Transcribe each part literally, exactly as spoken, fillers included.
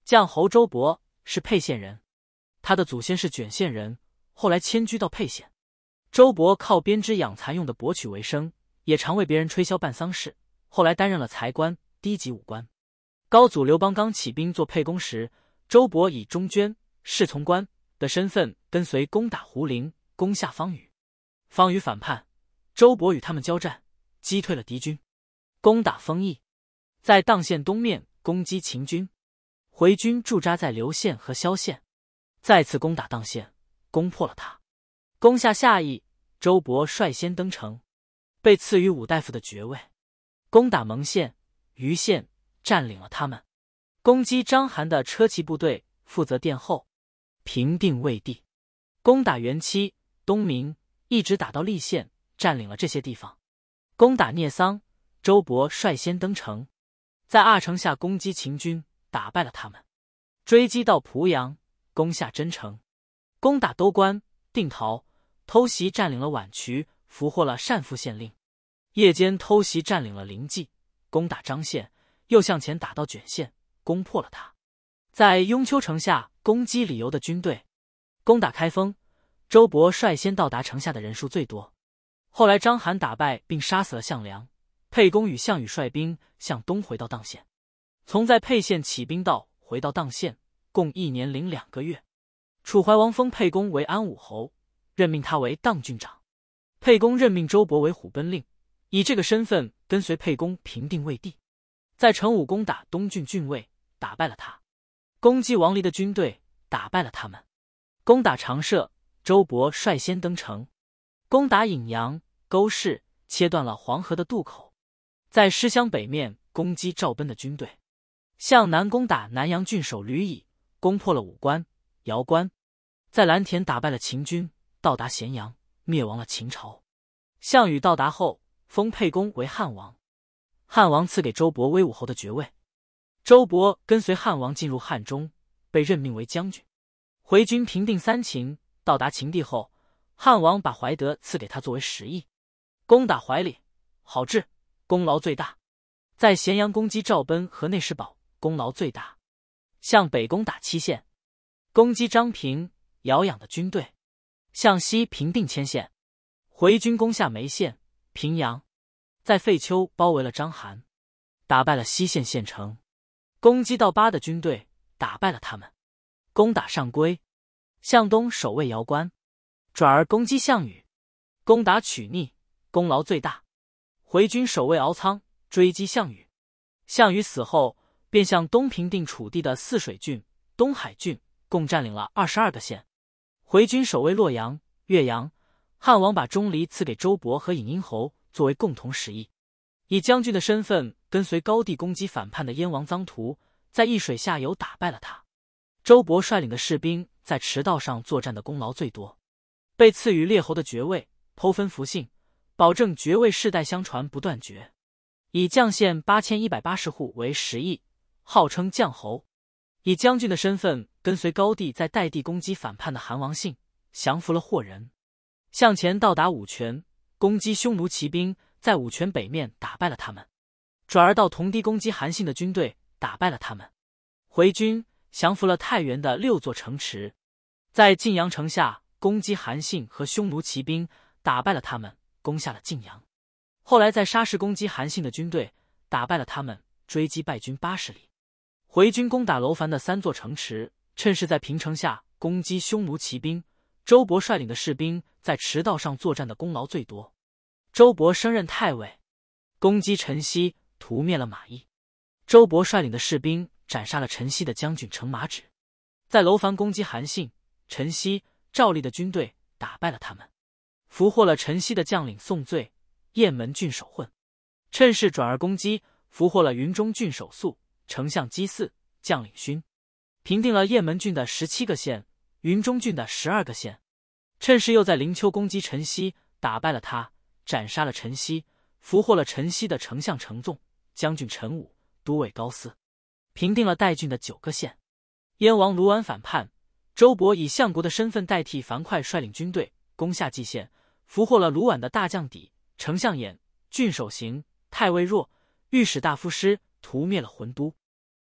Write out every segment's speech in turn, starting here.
将侯周勃是沛县人，他的祖先是卷县人，后来迁居到沛县。周勃靠编织养蚕用的帛曲为生，也常为别人吹箫办丧事，后来担任了才官、低级武官。高祖刘邦刚起兵做沛公时，周勃以中捐、侍从官的身份跟随攻打胡陵，攻下方宇。方宇反叛，周勃与他们交战，击退了敌军，攻打丰邑，在砀县东面攻击秦军。回军驻扎在刘县和萧县，再次攻打砀县，攻破了它，攻下下邑。周勃率先登城，被赐予武大夫的爵位。攻打蒙县、余县，占领了他们。攻击章邯的车骑部队，负责殿后，平定魏地。攻打元期、东明，一直打到蓟县，占领了这些地方。攻打聂桑，周勃率先登城，在阿城下攻击秦军，打败了他们，追击到濮阳，攻下真城。攻打兜关、定陶，偷袭占领了宛渠，俘获了单父县令。夜间偷袭占领了临济，攻打张县，又向前打到卷县，攻破了它。在雍丘城下攻击李由的军队。攻打开封，周勃率先到达城下的人数最多。后来章邯打败并杀死了项梁，沛公与项羽率兵向东回到砀县。从在沛县起兵到回到砀县，共一年零两个月。楚怀王封沛公为安武侯，任命他为砀郡长。沛公任命周勃为虎贲令，以这个身份跟随沛公平定魏地。在成武攻打东郡郡尉，打败了他。攻击王离的军队，打败了他们。攻打长社，周勃率先登城。攻打颍阳、沟氏，切断了黄河的渡口。在师乡北面攻击赵奔的军队。向南攻打南阳郡守吕乙，攻破了武关、瑶关。在蓝田打败了秦军，到达咸阳，灭亡了秦朝。项羽到达后，封沛公为汉王。汉王赐给周勃威武侯的爵位。周勃跟随汉王进入汉中，被任命为将军。回军平定三秦，到达秦地后，汉王把怀德赐给他作为食邑。攻打怀里、郝志，功劳最大。在咸阳攻击赵奔和内侍宝，功劳最大。向北攻打七县，攻击张平、姚养的军队。向西平定迁县。回军攻下眉县、平阳，在废丘包围了章邯，打败了西县县城。攻击到巴的军队，打败了他们。攻打上邽，向东守卫瑶关，转而攻击项羽。攻打曲逆，功劳最大。回军守卫敖仓，追击项羽。项羽死后，便向东平定楚地的泗水郡、东海郡，共占领了二十二个县。回军守卫洛阳、岳阳，汉王把钟离赐给周勃和尹婴侯作为共同食邑。以将军的身份跟随高帝攻击反叛的燕王臧荼，在易水下游打败了他。周勃率领的士兵在驰道上作战的功劳最多，被赐予列侯的爵位，剖分福姓，保证爵位世代相传不断绝。以绛县八千一百八十户为食邑，号称绛侯。以将军的身份跟随高帝在代地攻击反叛的韩王信，降服了霍人。向前到达武泉，攻击匈奴骑兵，在武泉北面打败了他们。转而到同堤攻击韩信的军队，打败了他们。回军降服了太原的六座城池，在晋阳城下攻击韩信和匈奴骑兵，打败了他们，攻下了晋阳。后来在沙市攻击韩信的军队，打败了他们，追击败军八十里。回军攻打楼烦的三座城池，趁势在平城下攻击匈奴骑兵。周勃率领的士兵在驰道上作战的功劳最多。周勃升任太尉，攻击陈豨，屠灭了马邑。周勃率领的士兵斩杀了陈豨的将军程马止，在楼烦攻击韩信、陈豨、赵立的军队，打败了他们，俘获了陈豨的将领宋罪、雁门郡守混，趁势转而攻击，俘获了云中郡守肃、丞相姬嗣、将领勋，平定了雁门郡的十七个县、云中郡的十二个县。趁势又在灵丘攻击陈豨，打败了他，斩杀了陈豨，俘获了陈豨的丞相程纵、将军陈武、都尉高思，平定了代郡的九个县。燕王卢绾反叛，周勃以相国的身份代替樊哙率领军队攻下蓟县，俘获了卢绾的大将底、丞相衍、郡守行、太尉若、御史大夫师，屠灭了浑都。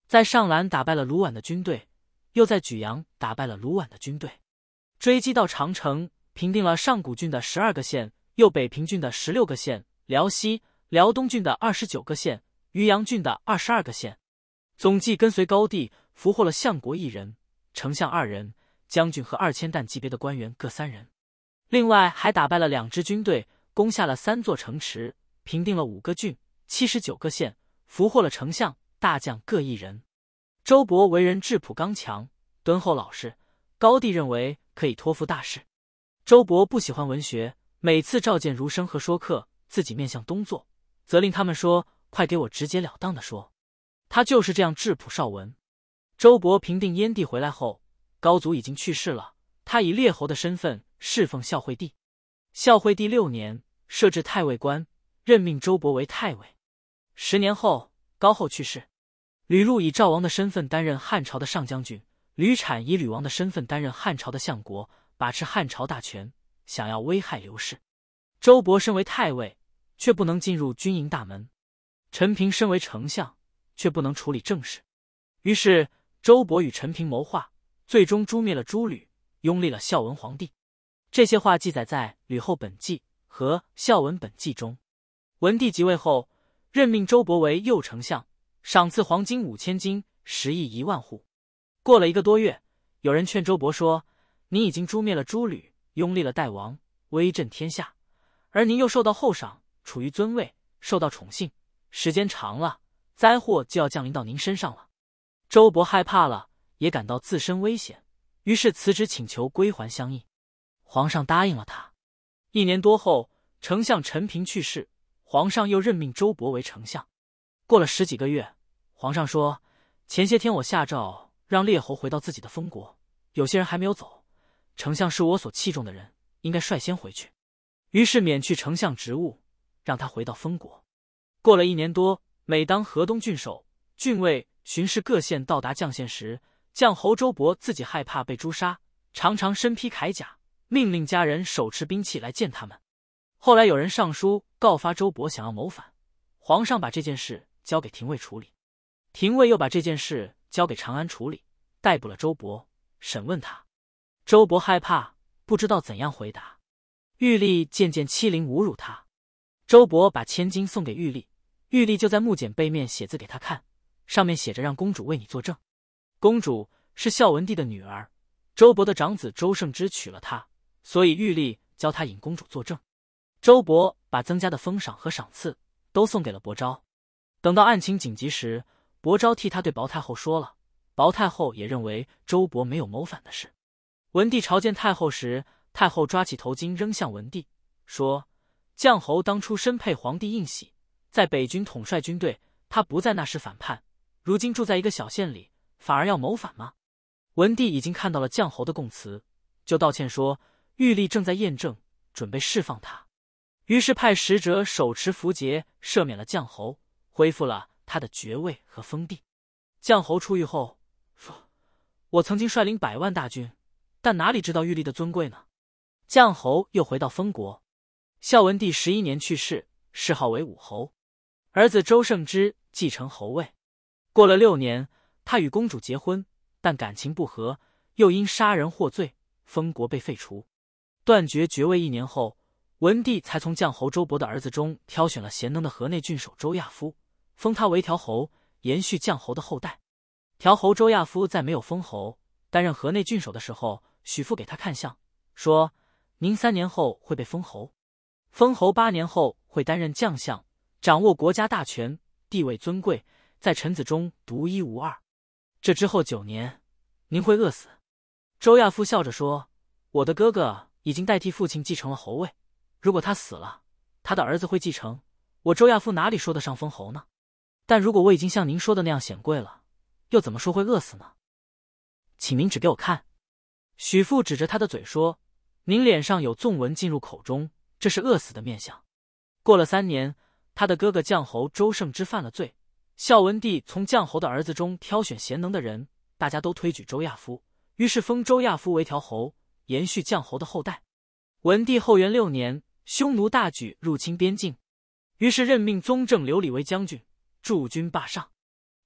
在上兰打败了卢绾的军队，又在莒阳打败了卢绾的军队，追击到长城，平定了上古郡的十二个县，右北平郡的十六个县，辽西、辽东郡的二十九个县，渔阳郡的二十二个县。总计跟随高帝俘获了相国一人，丞相二人，将军和二千担级别的官员各三人。另外还打败了两支军队，攻下了三座城池，平定了五个郡，七十九个县，俘获了丞相、大将各一人。周勃为人质朴刚强，敦厚老实，高帝认为可以托付大事。周勃不喜欢文学，每次召见儒生和说客，自己面向东坐，责令他们说：“快给我直截了当的说。”他就是这样质朴少文。周勃平定燕地回来后，高祖已经去世了，他以列侯的身份侍奉孝惠帝。孝惠帝六年，设置太尉官，任命周勃为太尉。十年后，高后去世。吕禄以赵王的身份担任汉朝的上将军，吕产以吕王的身份担任汉朝的相国，把持汉朝大权，想要危害刘氏。周勃身为太尉，却不能进入军营大门；陈平身为丞相，却不能处理政事。于是周勃与陈平谋划，最终诛灭了诸吕，拥立了孝文皇帝。这些话记载在《吕后本纪》和《孝文本纪》中。文帝即位后，任命周勃为右丞相，赏赐黄金五千斤，食邑一万户。过了一个多月，有人劝周勃说：“您已经诛灭了诸吕，拥立了代王，威震天下，而您又受到厚赏，处于尊位，受到宠幸，时间长了，灾祸就要降临到您身上了。”周勃害怕了，也感到自身危险，于是辞职请求归还乡邑。皇上答应了他。一年多后，丞相陈平去世，皇上又任命周勃为丞相。过了十几个月，皇上说：“前些天我下诏让列侯回到自己的封国，有些人还没有走，丞相是我所器重的人，应该率先回去。”于是免去丞相职务，让他回到封国。过了一年多，每当河东郡守、郡尉巡视各县到达绛县时，将侯周勃自己害怕被诛杀，常常身披铠甲，命令家人手持兵器来见他们。后来有人上书告发周勃想要谋反，皇上把这件事交给廷尉处理，廷尉又把这件事交给长安处理，逮捕了周勃，审问他。周勃害怕，不知道怎样回答。玉立渐渐欺凌侮辱他，周勃把千金送给玉立，玉立就在木简背面写字给他看，上面写着让公主为你作证。公主是孝文帝的女儿，周勃的长子周胜之娶了她，所以玉立教他引公主作证。周勃把增加的封赏和赏赐都送给了薄昭。等到案情紧急时，薄昭替他对薄太后说了，薄太后也认为周勃没有谋反的事。文帝朝见太后时，太后抓起头巾扔向文帝，说：“绛侯当初身配皇帝印玺，在北军统帅军队，他不在那时反叛，如今住在一个小县里，反而要谋反吗？”文帝已经看到了绛侯的供词，就道歉说玉立正在验证，准备释放他。于是派使者手持符节赦免了绛侯，恢复了他的爵位和封地。绛侯出狱后说：“我曾经率领百万大军，但哪里知道玉立的尊贵呢？”绛侯又回到封国。孝文帝十一年去世，谥号为武侯，儿子周胜之继承侯位。过了六年，他与公主结婚，但感情不和，又因杀人获罪，封国被废除。断绝爵位一年后，文帝才从绛侯周勃的儿子中挑选了贤能的河内郡守周亚夫，封他为条侯，延续绛侯的后代。条侯周亚夫在没有封侯，担任河内郡守的时候，许父给他看相，说：“您三年后会被封侯，封侯八年后会担任将相，掌握国家大权，地位尊贵，在臣子中独一无二。这之后九年，您会饿死。”周亚夫笑着说：“我的哥哥已经代替父亲继承了侯位，如果他死了，他的儿子会继承，我周亚夫哪里说得上封侯呢？但如果我已经像您说的那样显贵了，又怎么说会饿死呢？请您指给我看。”许父指着他的嘴说：“您脸上有纵纹进入口中，这是饿死的面相。”过了三年，他的哥哥绛侯周胜之犯了罪，孝文帝从绛侯的儿子中挑选贤能的人，大家都推举周亚夫，于是封周亚夫为条侯，延续绛侯的后代。文帝后元六年，匈奴大举入侵边境，于是任命宗正刘礼为将军，驻军霸上。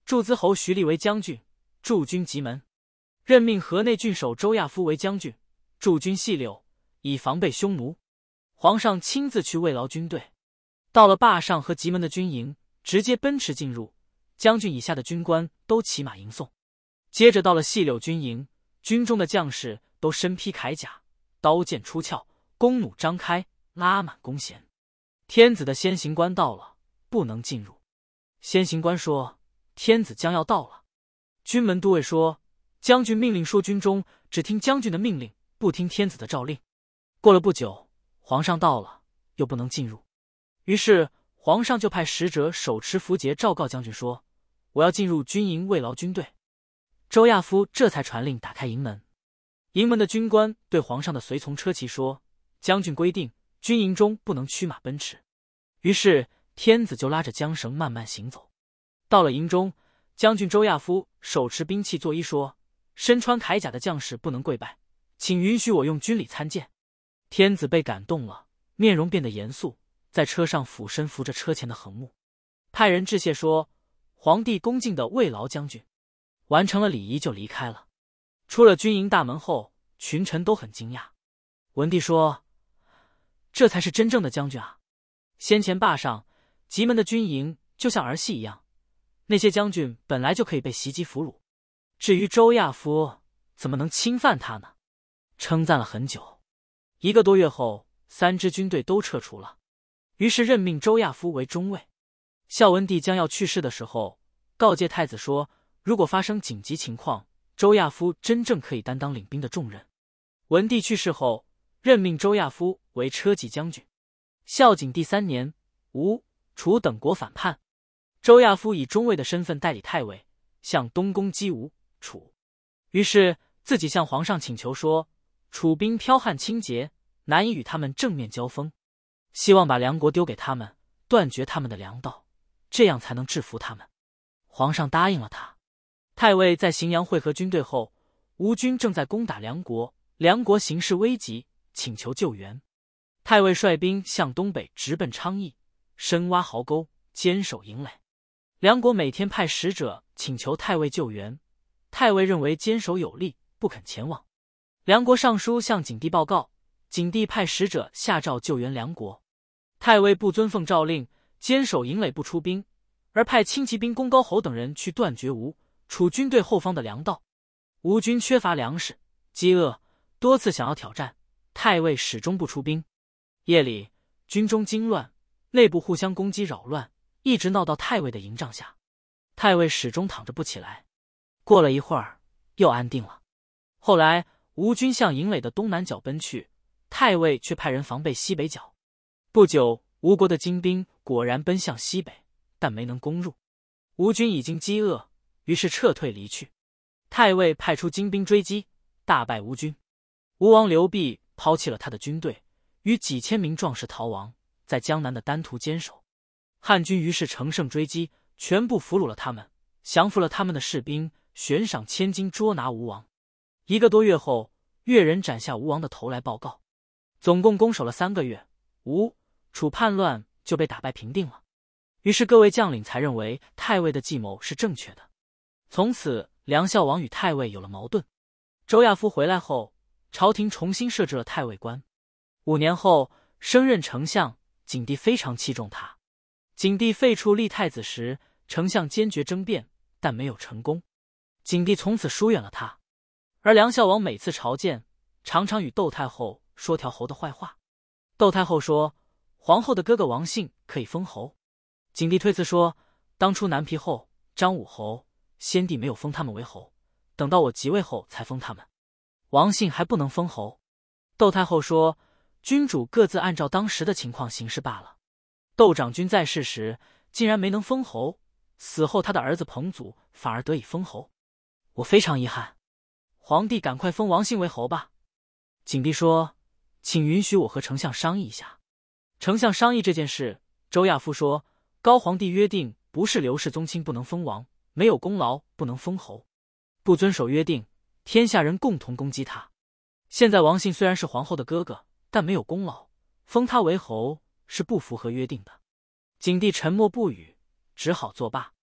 驻资侯徐立为将军，驻军棘门，任命河内郡守周亚夫为将军，驻军细柳，以防备匈奴。皇上亲自去慰劳军队，到了坝上和棘门的军营，直接奔驰进入，将军以下的军官都骑马迎送。接着到了细柳军营，军中的将士都身披铠甲，刀剑出鞘，弓弩张开，拉满弓弦。天子的先行官到了，不能进入。先行官说：天子将要到了。军门都尉说：将军命令说，军中只听将军的命令，不听天子的诏令。过了不久，皇上到了，又不能进入。于是皇上就派使者手持符节昭告将军说：我要进入军营慰劳军队。周亚夫这才传令打开营门。营门的军官对皇上的随从车骑说：将军规定，军营中不能驱马奔驰。于是天子就拉着缰绳慢慢行走。到了营中，将军周亚夫手持兵器作揖说：身穿铠甲的将士不能跪拜，请允许我用军礼参见。天子被感动了，面容变得严肃，在车上俯身扶着车前的横木，派人致谢说：皇帝恭敬地慰劳将军。完成了礼仪就离开了。出了军营大门后，群臣都很惊讶。文帝说：这才是真正的将军啊！先前坝上棘门的军营就像儿戏一样，那些将军本来就可以被袭击俘虏，至于周亚夫怎么能侵犯他呢？称赞了很久。一个多月后，三支军队都撤除了，于是任命周亚夫为中尉。孝文帝将要去世的时候，告诫太子说，如果发生紧急情况，周亚夫真正可以担当领兵的重任。文帝去世后，任命周亚夫为车骑将军。孝景帝三年，吴、楚等国反叛，周亚夫以中尉的身份代理太尉，向东攻击吴、楚。于是自己向皇上请求说，楚兵剽悍轻捷，难以与他们正面交锋，希望把梁国丢给他们，断绝他们的粮道，这样才能制服他们。皇上答应了他。太尉在荥阳会合军队后，吴军正在攻打梁国，梁国形势危急，请求救援。太尉率兵向东北直奔昌邑，深挖壕沟，坚守营垒。梁国每天派使者请求太尉救援，太尉认为坚守有利，不肯前往。梁国上书向景帝报告，景帝派使者下诏救援梁国。太尉不遵奉诏令，坚守营垒不出兵，而派轻骑兵公高侯等人去断绝吴、楚军队后方的粮道。吴军缺乏粮食，饥饿，多次想要挑战，太尉始终不出兵。夜里，军中惊乱，内部互相攻击扰乱，一直闹到太尉的营帐下。太尉始终躺着不起来。过了一会儿，又安定了。后来吴军向营垒的东南角奔去，太尉却派人防备西北角。不久，吴国的精兵果然奔向西北，但没能攻入。吴军已经饥饿，于是撤退离去。太尉派出精兵追击，大败吴军。吴王刘濞抛弃了他的军队，与几千名壮士逃亡，在江南的丹徒坚守。汉军于是乘胜追击，全部俘虏了他们，降服了他们的士兵，悬赏千金捉拿吴王。一个多月后，越人斩下吴王的头来报告。总共攻守了三个月，吴、楚叛乱就被打败平定了。于是各位将领才认为太尉的计谋是正确的。从此梁孝王与太尉有了矛盾。周亚夫回来后，朝廷重新设置了太尉官。五年后升任丞相，景帝非常器重他。景帝废黜立太子时，丞相坚决争辩，但没有成功。景帝从此疏远了他。而梁孝王每次朝见，常常与窦太后说条侯的坏话。窦太后说，皇后的哥哥王信可以封侯。景帝推辞说，当初南皮后、张武侯，先帝没有封他们为侯，等到我即位后才封他们，王信还不能封侯。窦太后说，君主各自按照当时的情况行事罢了。窦长君在世时竟然没能封侯，死后他的儿子彭祖反而得以封侯，我非常遗憾。皇帝赶快封王信为侯吧。景帝说，请允许我和丞相商议一下。丞相商议这件事，周亚夫说，高皇帝约定不是刘氏宗亲不能封王，没有功劳不能封侯，不遵守约定，天下人共同攻击他。现在王信虽然是皇后的哥哥，但没有功劳，封他为侯是不符合约定的。景帝沉默不语，只好作罢。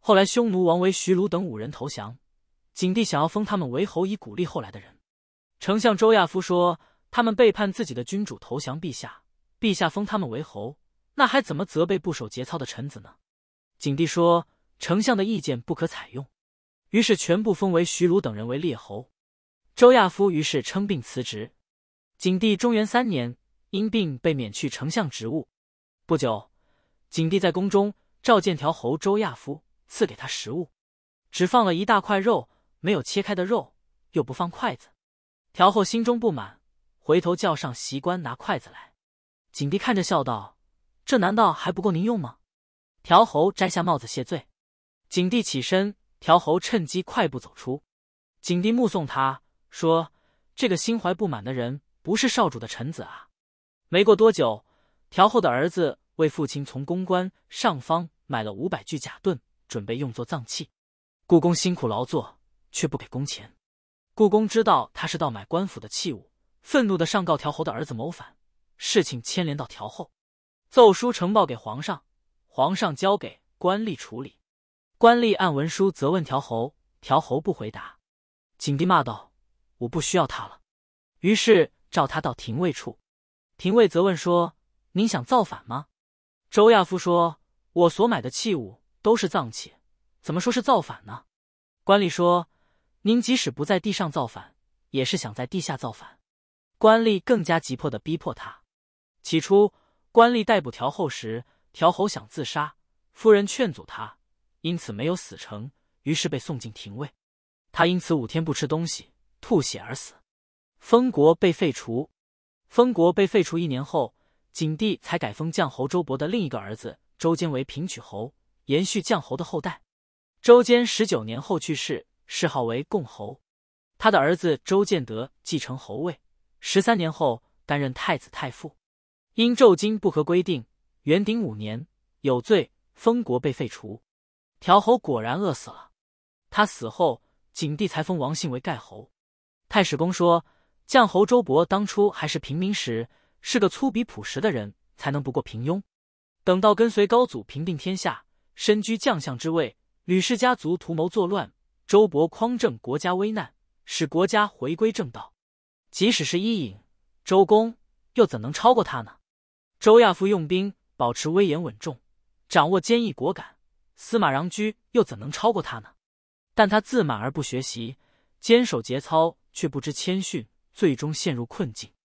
后来匈奴王为徐卢等五人投降，景帝想要封他们为侯以鼓励后来的人。丞相周亚夫说，他们背叛自己的君主投降陛下，陛下封他们为侯，那还怎么责备不守节操的臣子呢？景帝说，丞相的意见不可采用，于是全部封为徐卢等人为列侯。周亚夫于是称病辞职。景帝中元三年，因病被免去丞相职务。不久，景帝在宫中召见条侯周亚夫，赐给他食物，只放了一大块肉，没有切开的肉，又不放筷子。条后心中不满，回头叫上席官拿筷子来。景帝看着笑道：“这难道还不够您用吗？”条侯摘下帽子谢罪。景帝起身，条侯趁机快步走出。景帝目送他，说：“这个心怀不满的人，不是少主的臣子啊。”没过多久，条后的儿子为父亲从公关上方买了五百具甲盾，准备用作葬器。故宫辛苦劳作，却不给工钱。故宫知道他是盗买官府的器物，愤怒地上告条侯的儿子谋反，事情牵连到条后，奏书呈报给皇上，皇上交给官吏处理。官吏按文书责问条侯，条侯不回答。景帝骂道：“我不需要他了。”于是召他到廷尉处。廷尉责问说：“您想造反吗？”周亚夫说：“我所买的器物都是葬器，怎么说是造反呢？”官吏说：“您即使不在地上造反，也是想在地下造反。”官吏更加急迫地逼迫他。起初，官吏逮捕条后时，条侯想自杀，夫人劝阻他，因此没有死成，于是被送进廷尉。他因此五天不吃东西，吐血而死。封国被废除。封国被废除一年后，景帝才改封绛侯周勃的另一个儿子周坚为平曲侯，延续绛侯的后代。周坚十九年后去世，谥号为共侯。他的儿子周建德继承侯位，十三年后担任太子太傅。因昼经不合规定，元鼎五年有罪，封国被废除。条侯果然饿死了。他死后，景帝才封王信为盖侯。太史公说，绛侯周勃当初还是平民时，是个粗鄙朴实的人，才能不过平庸。等到跟随高祖平定天下，身居将相之位，吕氏家族图谋作乱，周勃匡正国家危难，使国家回归正道。即使是伊尹、周公，又怎能超过他呢？周亚夫用兵保持威严稳重，掌握坚毅果敢，司马穰苴又怎能超过他呢？但他自满而不学习，坚守节操，却不知谦逊，最终陷入困境。